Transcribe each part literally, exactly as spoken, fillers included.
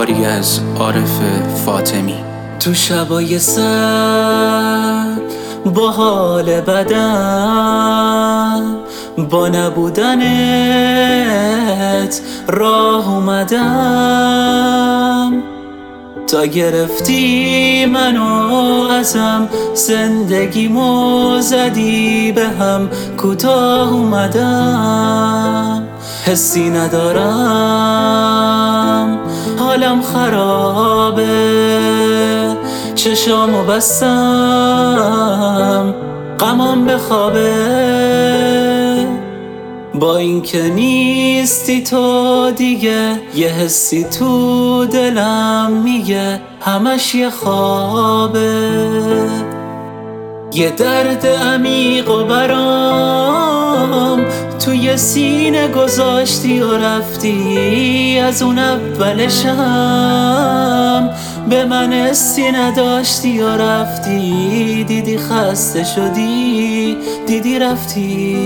کاری از عارف فاطمی. تو شبای سر با حال بدم، با نبودنت راه اومدم، تا گرفتی منو ازم، زندگیمو زدی به هم، کوتاه اومدم. حسی ندارم، حالم خرابه، چشامو بستم، غمام بخوابه. با اینکه نیستی تو دیگه، یه حسی تو دلم میگه همش یه خوابه. یه درد عمیق و برام توی سینه گذاشتی و رفتی، از اون اولشم به من حسی نداشتی و رفتی. دیدی خسته شدی، دیدی رفتی.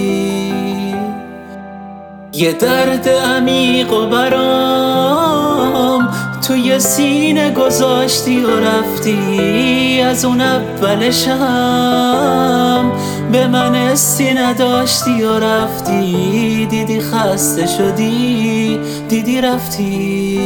یه درد عمیق و برام توی سینه گذاشتی و رفتی، از اون اولشم به من حسی نداشتی و رفتی. دیدی خسته شدی، دیدی رفتی.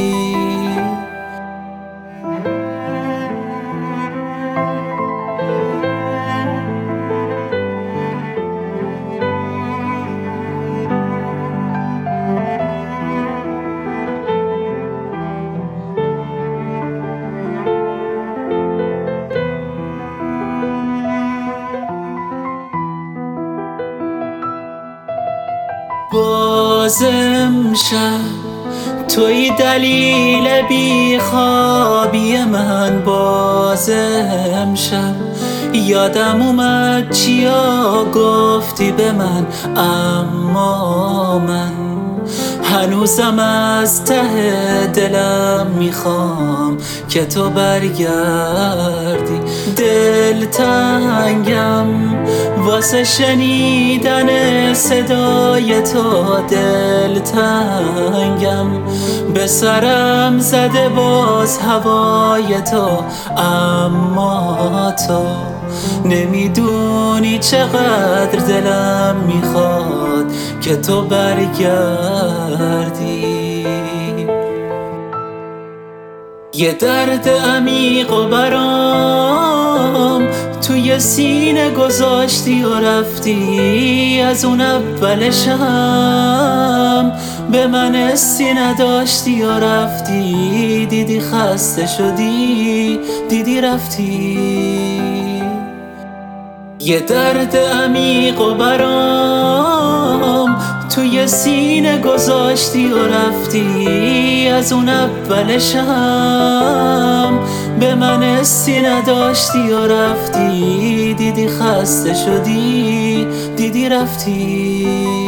باز امشب توی دلیل بیخوابی من، باز امشب یادم اومد چیا گفتی به من، اما من هنوزم از ته دلم میخوام که تو برگردی. دلتنگم واسه شنیدن صدای تو، دلتنگم به سرم زده باز هوای تو، اما تو نمیدونی چقدر دلم میخواد که تو برگردی. یه درد عمیق و برام توی سینه گذاشتی و رفتی، از اون اولشم به من حسی نداشتی و رفتی. دیدی خسته شدی، دیدی رفتی. یه درد عمیق و برام توی سینه گذاشتی و رفتی، از اون اولشم به من حسی نداشتی و رفتی. دیدی خسته شدی، دیدی رفتی.